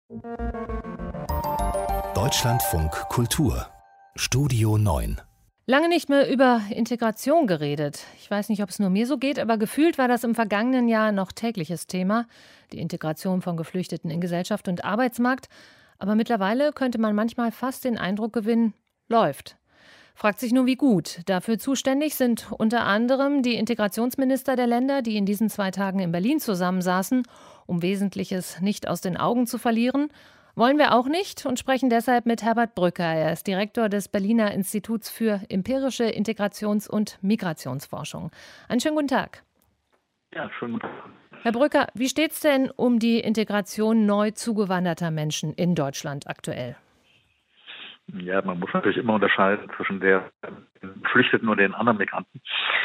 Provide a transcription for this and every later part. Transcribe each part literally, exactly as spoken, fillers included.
Deutschlandfunk Kultur Studio neun. Lange nicht mehr über Integration geredet. Ich weiß nicht, ob es nur mir so geht, aber gefühlt war das im vergangenen Jahr noch tägliches Thema. Die Integration von Geflüchteten in Gesellschaft und Arbeitsmarkt. Aber mittlerweile könnte man manchmal fast den Eindruck gewinnen, läuft. Fragt sich nur, wie gut. Dafür zuständig sind unter anderem die Integrationsminister der Länder, die in diesen zwei Tagen in Berlin zusammensaßen, um Wesentliches nicht aus den Augen zu verlieren. Wollen wir auch nicht und sprechen deshalb mit Herbert Brücker. Er ist Direktor des Berliner Instituts für empirische Integrations- und Migrationsforschung. Einen schönen guten Tag. Ja, schönen guten Tag. Herr Brücker, wie steht es denn um die Integration neu zugewanderter Menschen in Deutschland aktuell? Ja, man muss natürlich immer unterscheiden zwischen der Geflüchteten und den anderen Migranten.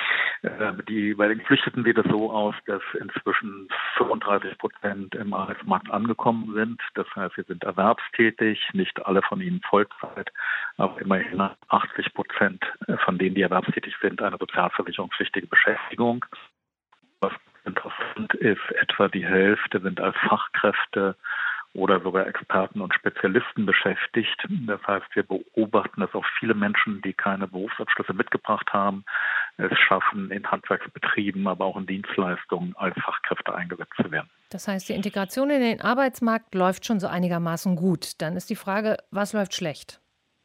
Die, bei den Geflüchteten sieht es so aus, dass inzwischen fünfunddreißig Prozent im Arbeitsmarkt angekommen sind. Das heißt, sie sind erwerbstätig, nicht alle von ihnen Vollzeit, aber immerhin achtzig Prozent von denen, die erwerbstätig sind, eine sozialversicherungspflichtige Beschäftigung. Was interessant ist, etwa die Hälfte sind als Fachkräfte oder sogar Experten und Spezialisten beschäftigt. Das heißt, wir beobachten, dass auch viele Menschen, die keine Berufsabschlüsse mitgebracht haben, es schaffen, in Handwerksbetrieben, aber auch in Dienstleistungen als Fachkräfte eingesetzt zu werden. Das heißt, die Integration in den Arbeitsmarkt läuft schon so einigermaßen gut. Dann ist die Frage, was läuft schlecht?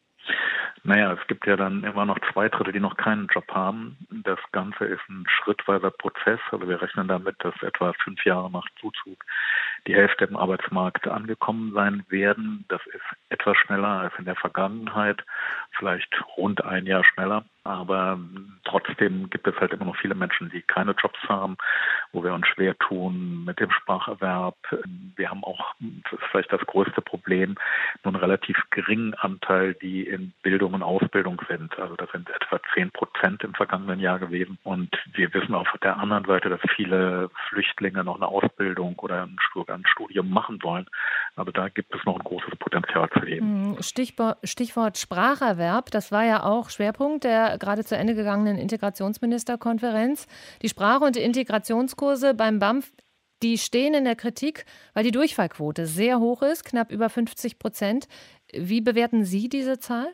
Naja, es gibt ja dann immer noch zwei Drittel, die noch keinen Job haben. Das Ganze ist ein schrittweiser Prozess. Also wir rechnen damit, dass etwa fünf Jahre nach Zuzug die Hälfte im Arbeitsmarkt angekommen sein werden. Das ist etwas schneller als in der Vergangenheit, vielleicht rund ein Jahr schneller. Aber trotzdem gibt es halt immer noch viele Menschen, die keine Jobs haben, wo wir uns schwer tun mit dem Spracherwerb. Wir haben auch, das ist vielleicht das größte Problem, nur einen relativ geringen Anteil, die in Bildung und Ausbildung sind. Also das sind etwa zehn Prozent im vergangenen Jahr gewesen. Und wir wissen auf der anderen Seite, dass viele Flüchtlinge noch eine Ausbildung oder ein Studium machen wollen. Also da gibt es noch ein großes Potenzial zu heben. Stichwort, Stichwort Spracherwerb, das war ja auch Schwerpunkt der gerade zu Ende gegangenen Integrationsministerkonferenz. Die Sprache- und Integrationskurse beim B A M F, die stehen in der Kritik, weil die Durchfallquote sehr hoch ist, knapp über fünfzig Prozent. Wie bewerten Sie diese Zahl?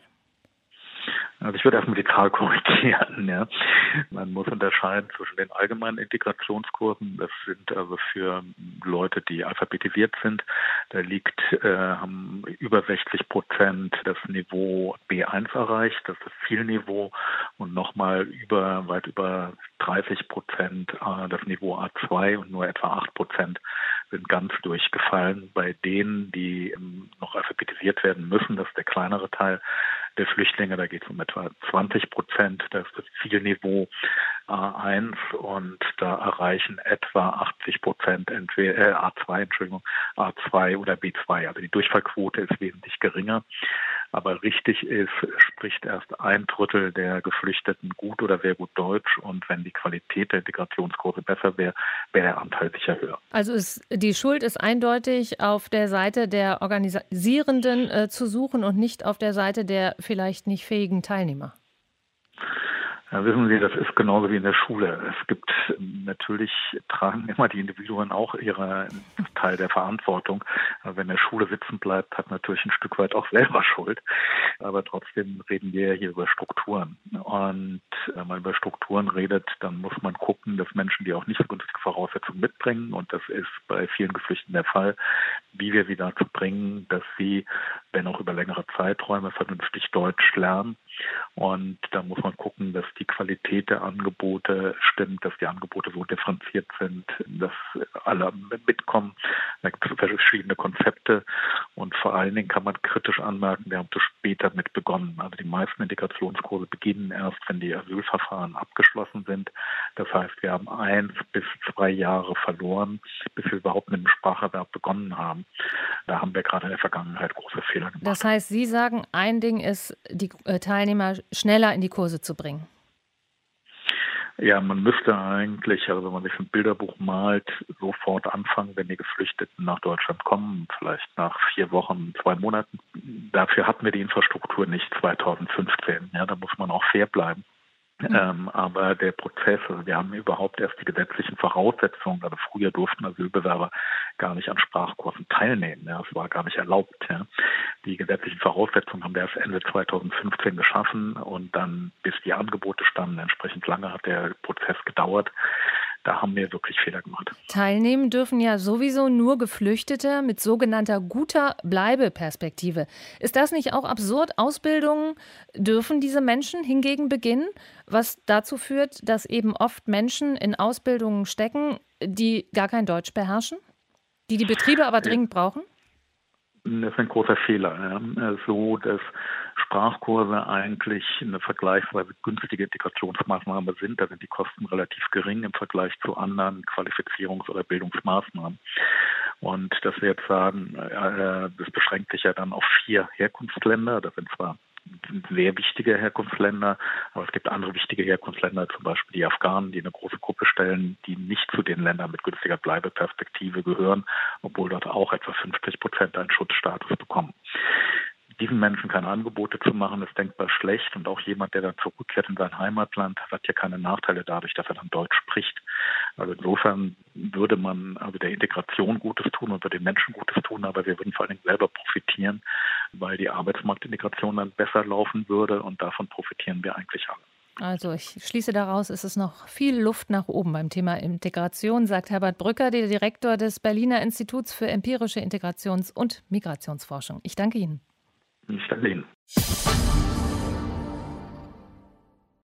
Also ich würde erstmal die Zahl korrigieren. Ja. Man muss unterscheiden zwischen den allgemeinen Integrationskursen. Das sind also für Leute, die alphabetisiert sind. Da liegt äh, haben über sechzig Prozent das Niveau B eins erreicht. Das ist das Zielniveau. Und nochmal über weit über dreißig Prozent äh, das Niveau A zwei und nur etwa acht Prozent sind ganz durchgefallen. Bei denen, die ähm, noch alphabetisiert werden müssen, das ist der kleinere Teil der Flüchtlinge, da geht es um etwa zwanzig Prozent, das ist das Zielniveau A eins und da erreichen etwa achtzig Prozent entweder äh, A zwei, Entschuldigung, A zwei oder B zwei. Also die Durchfallquote ist wesentlich geringer. Aber richtig ist, spricht erst ein Drittel der Geflüchteten gut oder sehr gut Deutsch. Und wenn die Qualität der Integrationskurse besser wäre, wäre der Anteil sicher höher. Also ist, die Schuld ist eindeutig auf der Seite der Organisierenden äh, zu suchen und nicht auf der Seite der vielleicht nicht fähigen Teilnehmer. Ja, wissen Sie, das ist genauso wie in der Schule. Es gibt natürlich, tragen immer die Individuen auch ihren Teil der Verantwortung. Aber wenn der Schule sitzen bleibt, hat natürlich ein Stück weit auch selber Schuld. Aber trotzdem reden wir hier über Strukturen. Und wenn man über Strukturen redet, dann muss man gucken, dass Menschen, die auch nicht so günstige Voraussetzungen mitbringen, und das ist bei vielen Geflüchteten der Fall, wie wir sie dazu bringen, dass sie, wenn auch über längere Zeiträume, vernünftig Deutsch lernen. Und da muss man gucken, dass die Qualität der Angebote stimmt, dass die Angebote so differenziert sind, dass alle mitkommen. Da gibt es verschiedene Konzepte und vor allen Dingen kann man kritisch anmerken, wir haben zu spät damit begonnen. Also die meisten Integrationskurse beginnen erst, wenn die Asylverfahren abgeschlossen sind. Das heißt, wir haben eins bis zwei Jahre verloren, bis wir überhaupt mit dem Spracherwerb begonnen haben. Da haben wir gerade in der Vergangenheit große Fehler gemacht. Das heißt, Sie sagen, ein Ding ist, die Teilnehmer schneller in die Kurse zu bringen. Ja, man müsste eigentlich, also wenn man sich ein Bilderbuch malt, sofort anfangen, wenn die Geflüchteten nach Deutschland kommen, vielleicht nach vier Wochen, zwei Monaten. Dafür hatten wir die Infrastruktur nicht zweitausendfünfzehn. Ja, da muss man auch fair bleiben. Mhm. Ähm, aber der Prozess, also wir haben überhaupt erst die gesetzlichen Voraussetzungen, also früher durften Asylbewerber gar nicht an Sprachkursen teilnehmen. Ja, es war gar nicht erlaubt. Ja. Die gesetzlichen Voraussetzungen haben wir erst Ende zweitausendfünfzehn geschaffen und dann, bis die Angebote standen, entsprechend lange hat der Prozess gedauert. Da haben wir wirklich Fehler gemacht. Teilnehmen dürfen ja sowieso nur Geflüchtete mit sogenannter guter Bleibeperspektive. Ist das nicht auch absurd? Ausbildungen dürfen diese Menschen hingegen beginnen, was dazu führt, dass eben oft Menschen in Ausbildungen stecken, die gar kein Deutsch beherrschen, die die Betriebe aber dringend brauchen? Das ist ein großer Fehler. Ja. So, dass Sprachkurse eigentlich eine vergleichsweise günstige Integrationsmaßnahme sind. Da sind die Kosten relativ gering im Vergleich zu anderen Qualifizierungs- oder Bildungsmaßnahmen. Und dass wir jetzt sagen, das beschränkt sich ja dann auf vier Herkunftsländer. Das sind zwar sehr wichtige Herkunftsländer, aber es gibt andere wichtige Herkunftsländer, zum Beispiel die Afghanen, die eine große Gruppe stellen, die nicht zu den Ländern mit günstiger Bleibeperspektive gehören, obwohl dort auch etwa fünfzig Prozent einen Schutzstatus bekommen. Diesen Menschen keine Angebote zu machen, ist denkbar schlecht. Und auch jemand, der dann zurückkehrt in sein Heimatland, hat ja keine Nachteile dadurch, dass er dann Deutsch spricht. Also insofern würde man also der Integration Gutes tun und würde den Menschen Gutes tun, aber wir würden vor allen Dingen selber profitieren, weil die Arbeitsmarktintegration dann besser laufen würde und davon profitieren wir eigentlich alle. Also ich schließe daraus, es ist noch viel Luft nach oben beim Thema Integration, sagt Herbert Brücker, der Direktor des Berliner Instituts für empirische Integrations- und Migrationsforschung. Ich danke Ihnen. Ich danke Ihnen.